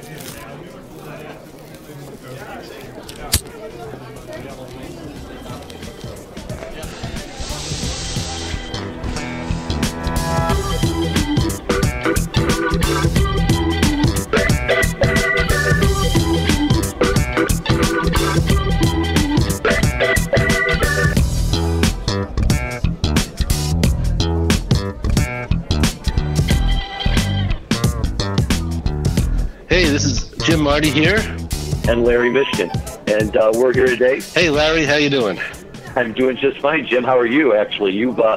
Hey, this is Jim Marty here. And Larry Mishkin. And we're here today. Hey, Larry, how you doing? I'm doing just fine, Jim. How are you, actually?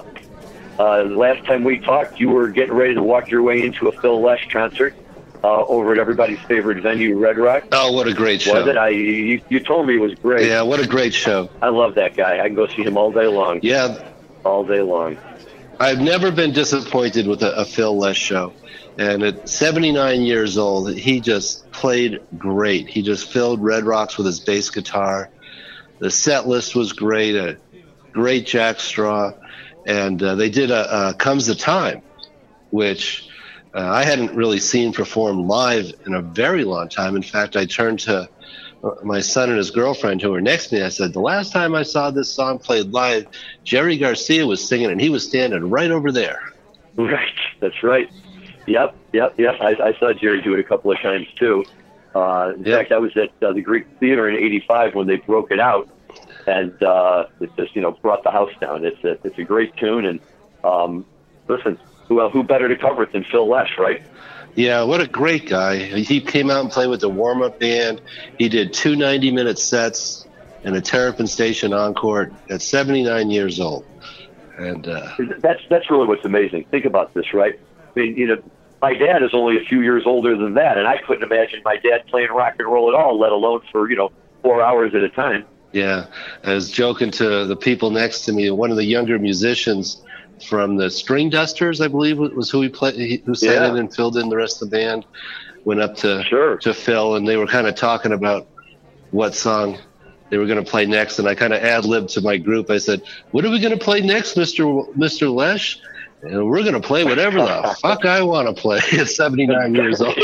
Last time we talked, you were getting ready to walk your way into a Phil Lesh concert over at everybody's favorite venue, Red Rock. Oh, what a great show. Was it? You told me it was great. Yeah, what a great show. I love that guy. I can go see him all day long. Yeah. All day long. I've never been disappointed with a Phil Lesh show. And at 79 years old, he just played great. He just filled Red Rocks with his bass guitar. The set list was great, a great Jack Straw. And they did a Comes the Time, which I hadn't really seen perform live in a very long time. In fact, I turned to my son and his girlfriend who were next to me. I said, the last time I saw this song played live, Jerry Garcia was singing, and he was standing right over there. Right, that's right. Yep. I saw Jerry do it a couple of times, too. In fact, I was at the Greek Theater in '85 when they broke it out, and it just, brought the house down. It's a great tune, and listen, who better to cover it than Phil Lesh, right? Yeah, what a great guy. He came out and played with the warm-up band. He did 2 90-minute sets and a Terrapin Station encore at 79 years old. And that's really what's amazing. Think about this, right? I mean, my dad is only a few years older than that, and I couldn't imagine my dad playing rock and roll at all, let alone for, 4 hours at a time. Yeah, I was joking to the people next to me. One of the younger musicians from the String Dusters, I believe, was who who sat in and filled in the rest of the band, went up to Phil, and they were kind of talking about what song they were going to play next, and I kind of ad-libbed to my group. I said, what are we going to play next, Mr. Lesh? And we're going to play whatever the fuck I want to play at 79 years old.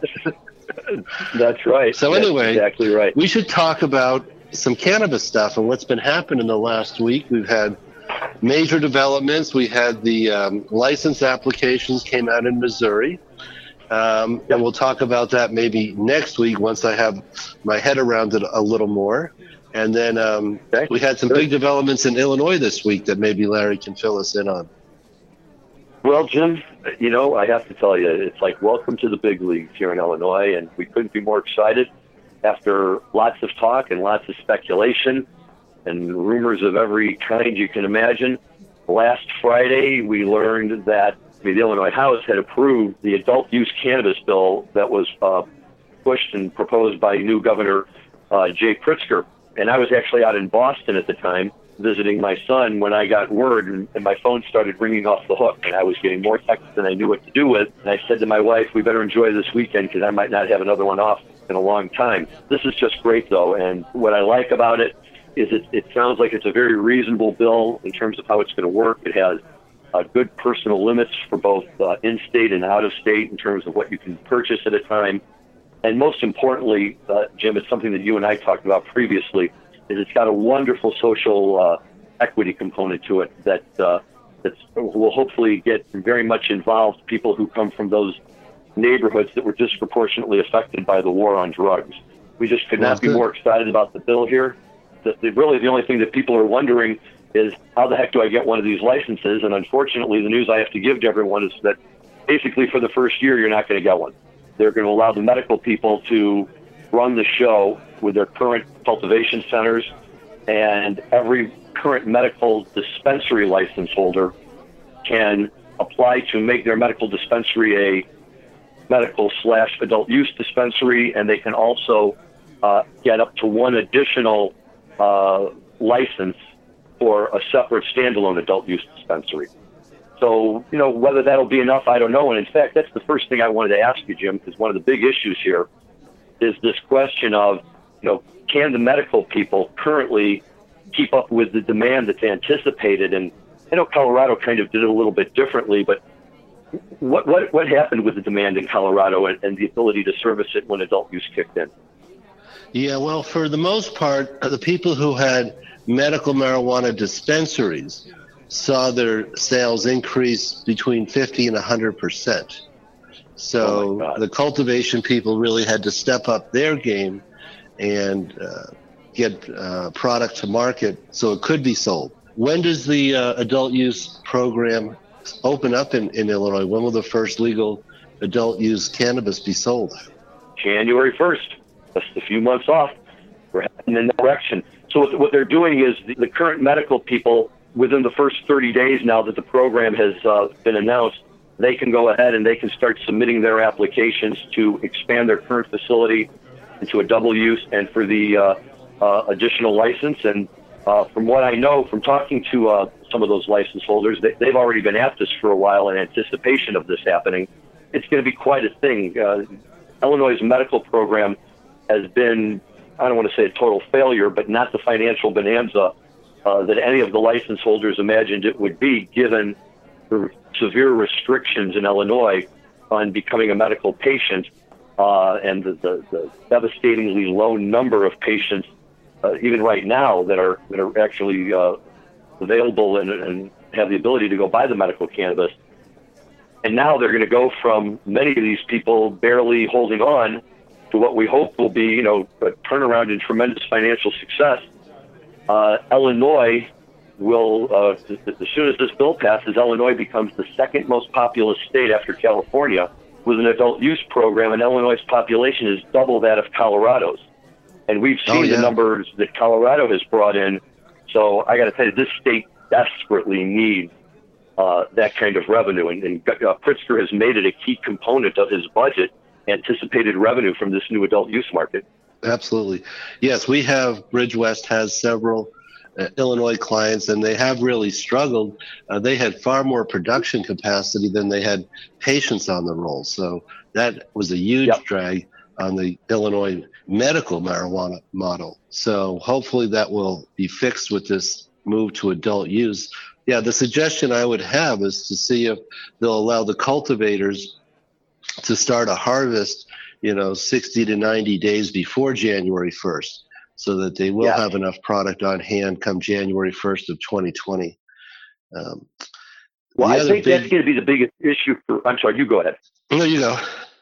That's right. So That's anyway, exactly right. We should talk about some cannabis stuff and what's been happening in the last week. We've had major developments. We had the license applications came out in Missouri. And we'll talk about that maybe next week once I have my head around it a little more. And then we had some big developments in Illinois this week that maybe Larry can fill us in on. Well, Jim, I have to tell you, it's like welcome to the big leagues here in Illinois, and we couldn't be more excited after lots of talk and lots of speculation and rumors of every kind you can imagine. Last Friday, we learned that the Illinois House had approved the adult use cannabis bill that was pushed and proposed by new Governor Jay Pritzker. And I was actually out in Boston at the time visiting my son when I got word, and my phone started ringing off the hook, and I was getting more texts than I knew what to do with. And I said to my wife, we better enjoy this weekend because I might not have another one off in a long time. This is just great, though, and what I like about it is it sounds like it's a very reasonable bill in terms of how it's going to work. It has good personal limits for both in-state and out-of-state in terms of what you can purchase at a time. And most importantly, Jim, it's something that you and I talked about previously, is it's got a wonderful social equity component to it that will hopefully get very much involved people who come from those neighborhoods that were disproportionately affected by the war on drugs. We just could not be more excited about the bill here. Really, the only thing that people are wondering is how the heck do I get one of these licenses? And unfortunately, the news I have to give to everyone is that basically for the first year, you're not going to get one. They're going to allow the medical people to run the show with their current cultivation centers, and every current medical dispensary license holder can apply to make their medical dispensary a medical/adult use dispensary, and they can also get up to one additional license for a separate standalone adult use dispensary. So, whether that'll be enough, I don't know. And in fact, that's the first thing I wanted to ask you, Jim, because one of the big issues here is this question of, can the medical people currently keep up with the demand that's anticipated? And I know Colorado kind of did it a little bit differently, but, What happened with the demand in Colorado and the ability to service it when adult use kicked in? Yeah, well, for the most part, the people who had medical marijuana dispensaries saw their sales increase between 50 and 100%. So the cultivation people really had to step up their game and get product to market so it could be sold. When does the adult use program open up in Illinois? When will the first legal adult use cannabis be sold? January 1st, just a few months off. We're heading in that direction. So what they're doing is the current medical people, within the first 30 days now that the program has been announced, they can go ahead and they can start submitting their applications to expand their current facility into a double use and for the additional license. And from what I know, from talking to some of those license holders, they've already been at this for a while in anticipation of this happening. It's going to be quite a thing. Illinois' medical program has been, I don't want to say a total failure, but not the financial bonanza that any of the license holders imagined it would be, given the severe restrictions in Illinois on becoming a medical patient and the devastatingly low number of patients, even right now, that are actually available and have the ability to go buy the medical cannabis. And now they're going to go from many of these people barely holding on to what we hope will be, a turnaround in tremendous financial success. Illinois will, as soon as this bill passes, Illinois becomes the second most populous state after California with an adult use program, and Illinois' population is double that of Colorado's. And we've seen the numbers that Colorado has brought in. So I got to tell you, this state desperately needs that kind of revenue. And Pritzker has made it a key component of his budget, anticipated revenue from this new adult use market. Absolutely. Yes, we have, Bridge West has several Illinois clients, and they have really struggled. They had far more production capacity than they had patients on the roll. So that was a huge drag on the Illinois medical marijuana model. So hopefully that will be fixed with this move to adult use. Yeah, the suggestion I would have is to see if they'll allow the cultivators to start a harvest, 60 to 90 days before January 1st, so that they will have enough product on hand come January 1st of 2020. Well, I think that's going to be the biggest issue for, I'm sorry, you go ahead. No, you go.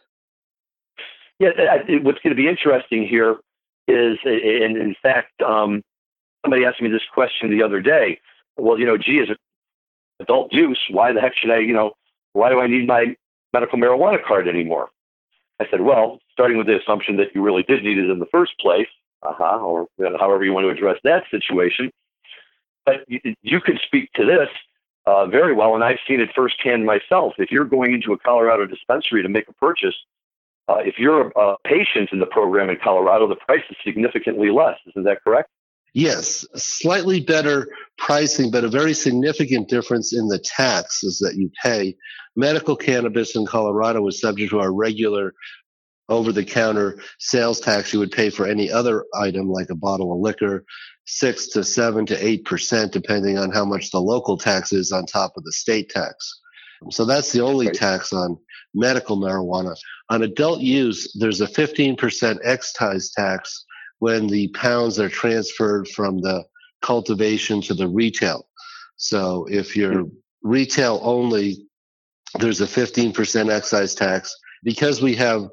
Yeah, what's going to be interesting here is, and in fact, somebody asked me this question the other day. Well, gee, as an adult use, why the heck should why do I need my medical marijuana card anymore? I said, well, starting with the assumption that you really did need it in the first place, or however you want to address that situation. But you could speak to this very well, and I've seen it firsthand myself. If you're going into a Colorado dispensary to make a purchase, if you're a patient in the program in Colorado, the price is significantly less. Isn't that correct? Yes, slightly better pricing, but a very significant difference in the taxes that you pay. Medical cannabis in Colorado is subject to our regular over-the-counter sales tax you would pay for any other item, like a bottle of liquor, 6 to 7 to 8%, depending on how much the local tax is on top of the state tax. So that's the only tax on medical marijuana. On adult use, there's a 15% excise tax when the pounds are transferred from the cultivation to the retail. So if you're retail only, there's a 15% excise tax. Because we have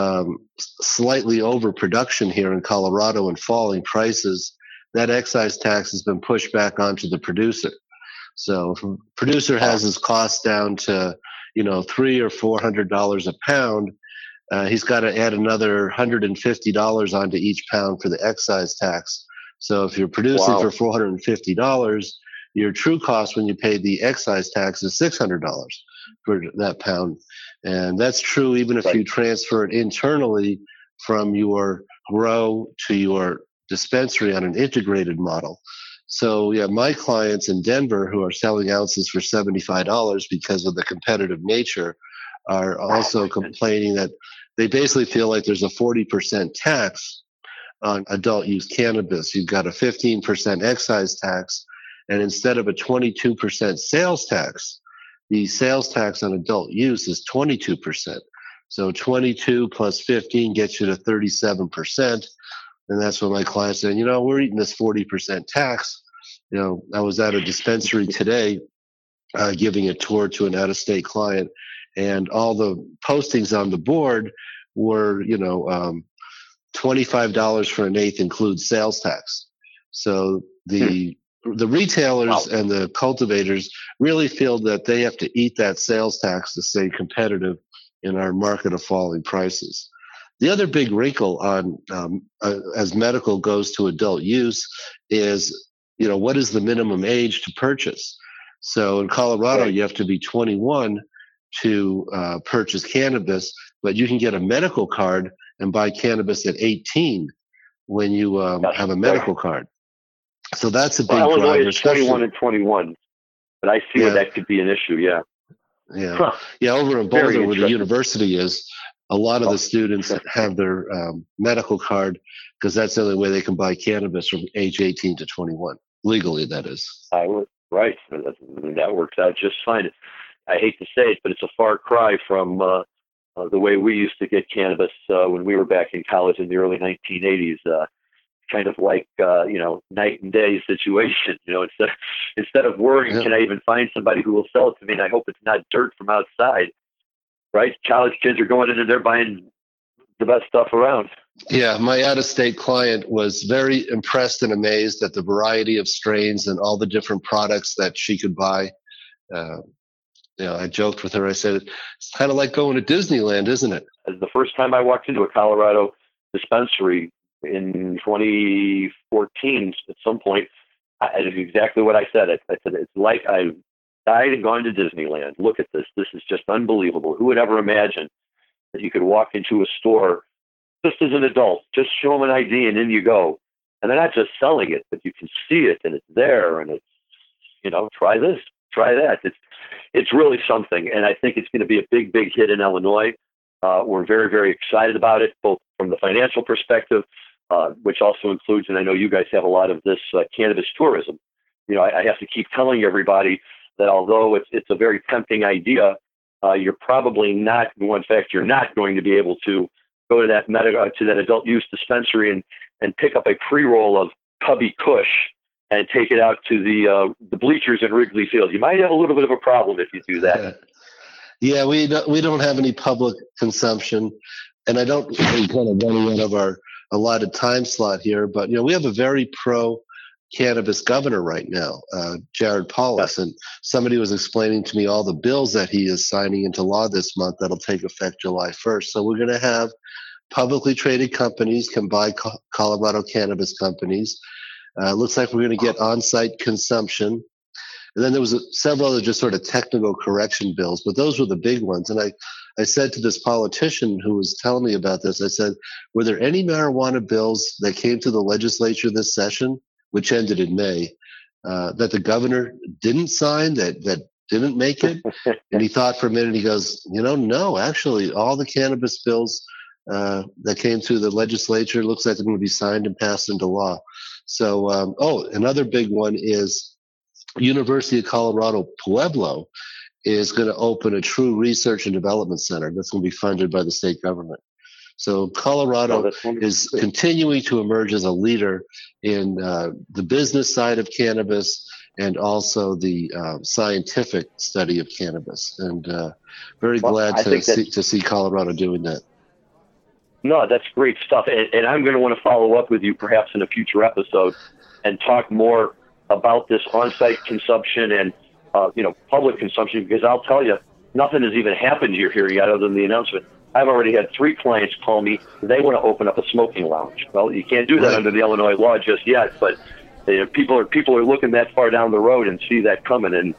slightly overproduction here in Colorado and falling prices, that excise tax has been pushed back onto the producer. So if a producer has his costs down to, $300 or $400 a pound, he's got to add another $150 onto each pound for the excise tax. So if you're producing for $450, your true cost when you pay the excise tax is $600 for that pound. And that's true even if you transfer it internally from your grow to your dispensary on an integrated model. So yeah, my clients in Denver who are selling ounces for $75 because of the competitive nature are also complaining that they basically feel like there's a 40% tax on adult use cannabis. You've got a 15% excise tax, and instead of a 22% sales tax, the sales tax on adult use is 22%. So 22 plus 15 gets you to 37%. And that's when my client said, we're eating this 40% tax. I was at a dispensary today giving a tour to an out-of-state client, and all the postings on the board were, $25 for an eighth includes sales tax. So the retailers and the cultivators really feel that they have to eat that sales tax to stay competitive in our market of falling prices. The other big wrinkle on as medical goes to adult use is, what is the minimum age to purchase? So in Colorado, you have to be 21 to purchase cannabis, but you can get a medical card and buy cannabis at 18 when you have a medical card. So that's a big driver. Illinois is 21 and 21, but I see where that could be an issue. Yeah. Over in Boulder, where the university is, a lot of the students have their medical card because that's the only way they can buy cannabis from age 18 to 21, legally, that is. Right. That works out just fine. I hate to say it, but it's a far cry from the way we used to get cannabis when we were back in college in the early 1980s. Kind of like, night and day situation. Instead of worrying, can I even find somebody who will sell it to me? And I hope it's not dirt from outside. Right? College kids are going in there buying the best stuff around. Yeah, my out-of-state client was very impressed and amazed at the variety of strains and all the different products that she could buy. I joked with her. I said, it's kind of like going to Disneyland, isn't it? The first time I walked into a Colorado dispensary in 2014, at some point, I did exactly what I said. I said, it's like I died and gone to Disneyland. Look at this. This is just unbelievable. Who would ever imagine that you could walk into a store just as an adult, just show them an ID and in you go. And they're not just selling it, but you can see it and it's there and it's, try this, try that. It's really something. And I think it's going to be a big, big hit in Illinois. We're very, very excited about it, both from the financial perspective, which also includes, and I know you guys have a lot of this cannabis tourism. I have to keep telling everybody that although it's a very tempting idea, you're probably not, in fact, you're not going to be able to go to that adult use dispensary and pick up a pre-roll of Cubby Kush and take it out to the bleachers in Wrigley Field. You might have a little bit of a problem if you do that. Yeah, we don't have any public consumption, and I don't really kind of running out of our allotted time slot here, but we have a very pro-cannabis governor right now, Jared Polis, and somebody was explaining to me all the bills that he is signing into law this month that'll take effect July 1st. So we're going to have publicly traded companies can buy Colorado cannabis companies. Looks like we're going to get on-site consumption. And then there was several other just sort of technical correction bills, but those were the big ones. And I said to this politician who was telling me about this, I said, were there any marijuana bills that came to the legislature this session, which ended in May, that the governor didn't sign, that didn't make it? And he thought for a minute, he goes, no, actually, all the cannabis bills that came through the legislature looks like they're going to be signed and passed into law. So, another big one is University of Colorado Pueblo is going to open a true research and development center that's going to be funded by the state government. So Colorado is continuing to emerge as a leader in the business side of cannabis and also the scientific study of cannabis. And very glad to see Colorado doing that. No, that's great stuff. And I'm going to want to follow up with you perhaps in a future episode and talk more about this on-site consumption and, public consumption, because I'll tell you, nothing has even happened here yet other than the announcement. I've already had 3 clients call me. They want to open up a smoking lounge. Well, you can't do that under the Illinois law just yet, but people are looking that far down the road and see that coming, and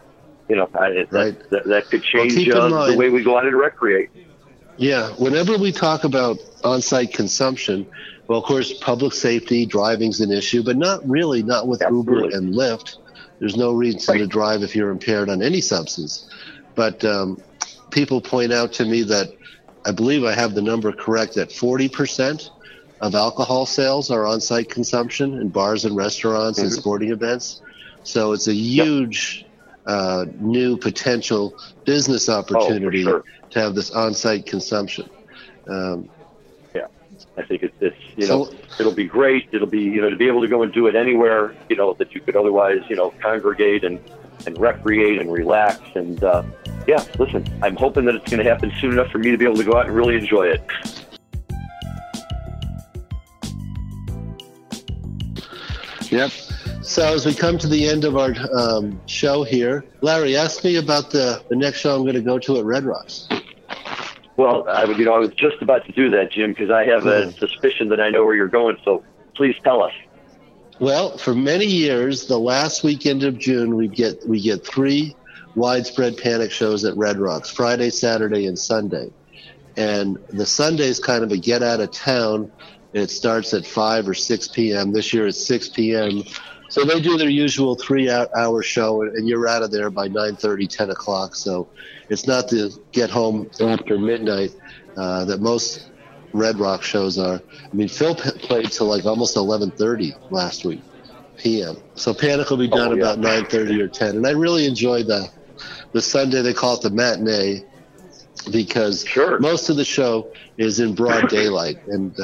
that could change the way we go out and recreate. Yeah, whenever we talk about on-site consumption, well, of course, public safety, driving's an issue, but not with Uber and Lyft. There's no reason to drive if you're impaired on any substance. But people point out to me that I believe I have the number correct, that 40% of alcohol sales are on-site consumption in bars and restaurants and sporting events. So it's a huge new potential business opportunity sure. to have this on-site consumption. Yeah, I think it's it'll be great. It'll be, to be able to go and do it anywhere, that you could otherwise, congregate and recreate and relax. And listen, I'm hoping that it's going to happen soon enough for me to be able to go out and really enjoy it. Yep. So as we come to the end of our show here, Larry, ask me about the next show I'm going to go to at Red Rocks. Well, I was just about to do that, Jim, because I have a suspicion that I know where you're going. So please tell us. Well, for many years, the last weekend of June, we get 3 Widespread Panic shows at Red Rocks: Friday, Saturday, and Sunday. And the Sunday is kind of a get out of town. It starts at 5 or 6 p.m. This year it's 6 p.m. So they do their usual 3-hour show, and you're out of there by 9:30, 10 o'clock. So it's not the get home after midnight that most Red Rock shows are. I mean, Phil played till like almost 11:30 last week p.m. So Panic will be done about 9:30 or 10. And I really enjoyed the Sunday. They call it the matinee because most of the show is in broad daylight. And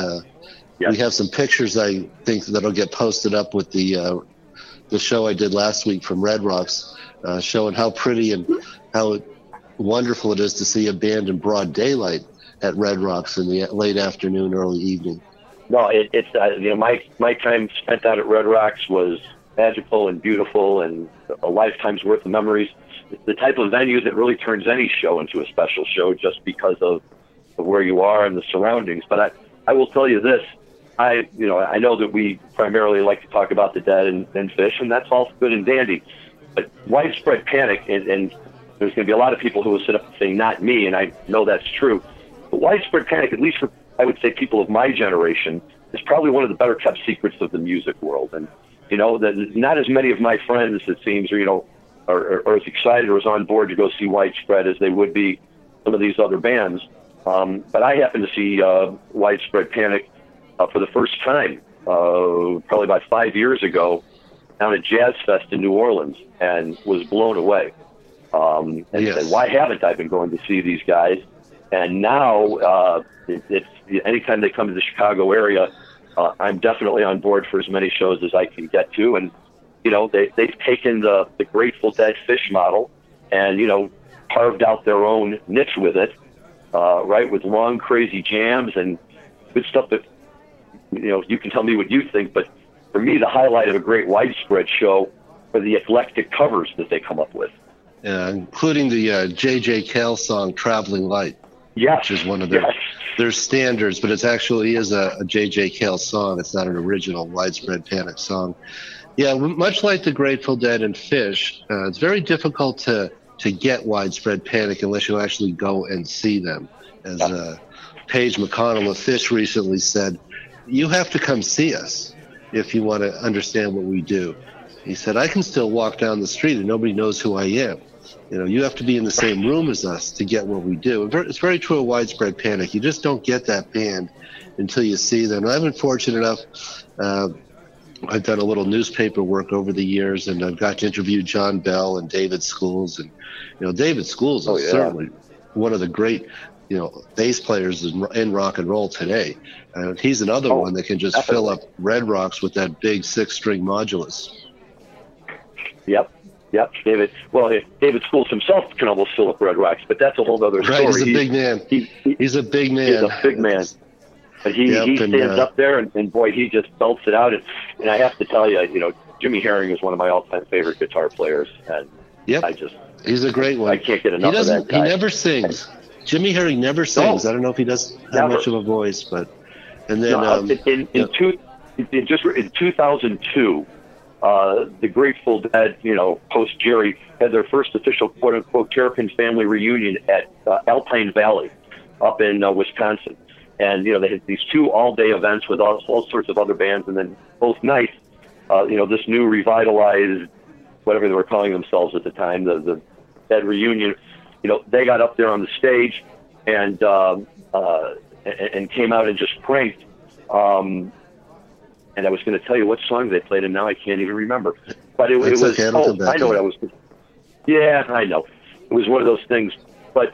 we have some pictures, I think, that'll get posted up with the show I did last week from Red Rocks, showing how pretty and how wonderful it is to see a band in broad daylight at Red Rocks in the late afternoon, early evening. No, it's my time spent out at Red Rocks was magical and beautiful and a lifetime's worth of memories. It's the type of venue that really turns any show into a special show just because of where you are and the surroundings. But I will tell you this. I know that we primarily like to talk about the Dead and Phish, and that's all good and dandy. But Widespread Panic, and there's going to be a lot of people who will sit up and say, not me, and I know that's true. But Widespread Panic, at least for, I would say, people of my generation, is probably one of the better kept secrets of the music world. And, that not as many of my friends, it seems, are as excited or as on board to go see Widespread as they would be some of these other bands. But I happened to see Widespread Panic for the first time, probably about 5 years ago, down at Jazz Fest in New Orleans, and was blown away. And said, why haven't I been going to see these guys? And now, it's anytime they come to the Chicago area, I'm definitely on board for as many shows as I can get to. And, they've taken the Grateful Dead Phish model and, carved out their own niche with it, right, with long, crazy jams and good stuff that, you can tell me what you think, but for me, the highlight of a great Widespread show are the eclectic covers that they come up with. Including the J.J. Cale song, Traveling Light. Yes. Which is one of their standards, but it actually is a J.J. Cale song. It's not an original Widespread Panic song. Yeah, much like the Grateful Dead and Phish, it's very difficult to get Widespread Panic unless you actually go and see them. As Paige McConnell of Phish recently said, you have to come see us if you want to understand what we do. He said, I can still walk down the street and nobody knows who I am. You have to be in the same room as us to get what we do. It's very true of Widespread Panic. You just don't get that band until you see them. And I've been fortunate enough, I've done a little newspaper work over the years, and I've got to interview John Bell and David Schools. And, David Schools is certainly one of the great, bass players in rock and roll today. He's another one that can just fill up Red Rocks with that big 6-string modulus. Yep. David Schools himself can almost fill up Red Rocks, but that's a whole other story. Right, he's a big man. He's a big man. He's a big man. But he stands up there, and boy, he just belts it out. And I have to tell you, Jimmy Herring is one of my all-time favorite guitar players. And he's a great one. I can't get enough of that guy. He never sings. Jimmy Herring never sings. I don't know if he does have much of a voice, but and then in 2002, the Grateful Dead, post Jerry, had their first official quote unquote Terrapin family reunion at Alpine Valley, up in Wisconsin, and they had these 2 all-day events with all sorts of other bands, and then both nights, this new revitalized, whatever they were calling themselves at the time, the Dead reunion. They got up there on the stage and came out and just cranked. And I was going to tell you what song they played, and now I can't even remember. But it was. Okay, I know what I was. Yeah, I know. It was one of those things. But,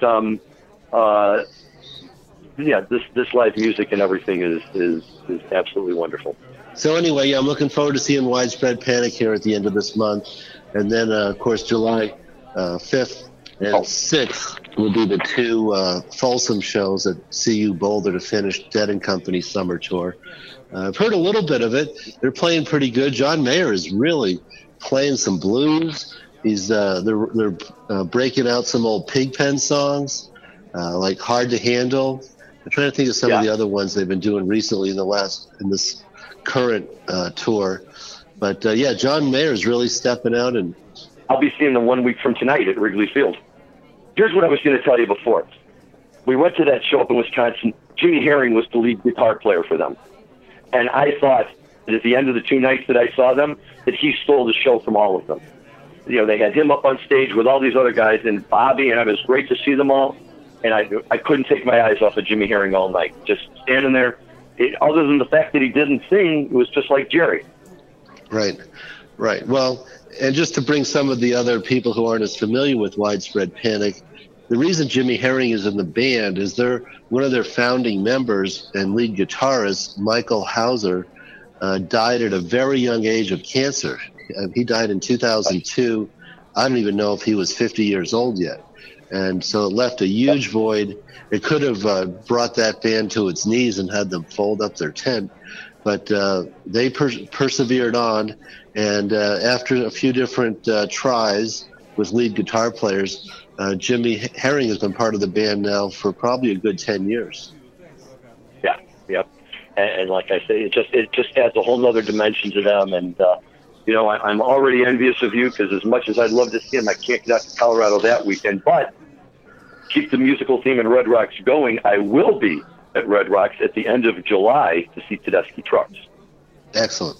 yeah, this live music and everything is absolutely wonderful. So anyway, yeah, I'm looking forward to seeing Widespread Panic here at the end of this month. And then, of course, July 5th and 6th will be the two Folsom shows at CU Boulder to finish Dead and Company summer tour. I've heard a little bit of it. They're playing pretty good. John Mayer is really playing some blues. They're breaking out some old Pigpen songs, like Hard to Handle. I'm trying to think of some of the other ones they've been doing recently in this current tour. But yeah, John Mayer is really stepping out, and I'll be seeing them 1 week from tonight at Wrigley Field. Here's what I was going to tell you before. We went to that show up in Wisconsin. Jimmy Herring was the lead guitar player for them. And I thought that at the end of the 2 nights that I saw them, that he stole the show from all of them. You know, they had him up on stage with all these other guys and Bobby, and it was great to see them all. And I couldn't take my eyes off of Jimmy Herring all night. Just standing there. Other than the fact that he didn't sing, it was just like Jerry. Right. Well, and just to bring some of the other people who aren't as familiar with Widespread Panic, the reason Jimmy Herring is in the band is one of their founding members and lead guitarist, Michael Hauser, died at a very young age of cancer. He died in 2002. I don't even know if he was 50 years old yet. And so it left a huge void. It could have brought that band to its knees and had them fold up their tent. But they persevered on. And after a few different tries with lead guitar players, Jimmy Herring has been part of the band now for probably a good 10 years. Yeah. And like I say, it just adds a whole nother dimension to them. And, you know, I'm already envious of you because as much as I'd love to see him, I can't get out to Colorado that weekend. But keep the musical theme in Red Rocks going. I will be at Red Rocks at the end of July to see Tedeschi Trucks. Excellent.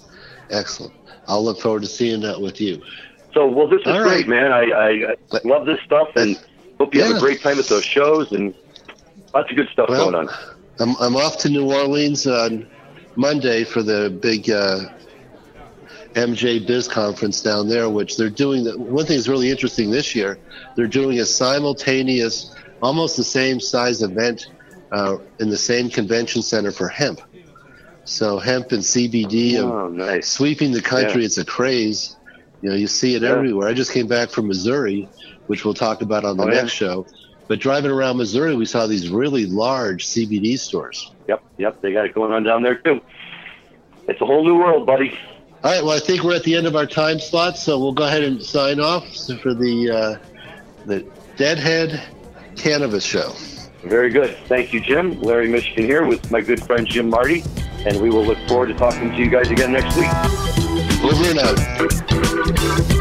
I'll look forward to seeing that with you. So, well, this is great, man. I love this stuff and hope you have a great time at those shows and lots of good stuff going on. I'm off to New Orleans on Monday for the big MJ Biz conference down there, which they're doing. One thing that's really interesting this year, they're doing a simultaneous, almost the same size event in the same convention center for hemp. So hemp and CBD sweeping the country. It's a craze. You know, you see it everywhere. I just came back from Missouri, which we'll talk about on the next show. But driving around Missouri, we saw these really large CBD stores. Yep. They got it going on down there, too. It's a whole new world, buddy. All right, well, I think we're at the end of our time slot, so we'll go ahead and sign off for the Deadhead Cannabis Show. Very good. Thank you, Jim. Larry Michigan here with my good friend Jim Marty, and we will look forward to talking to you guys again next week. Over and out.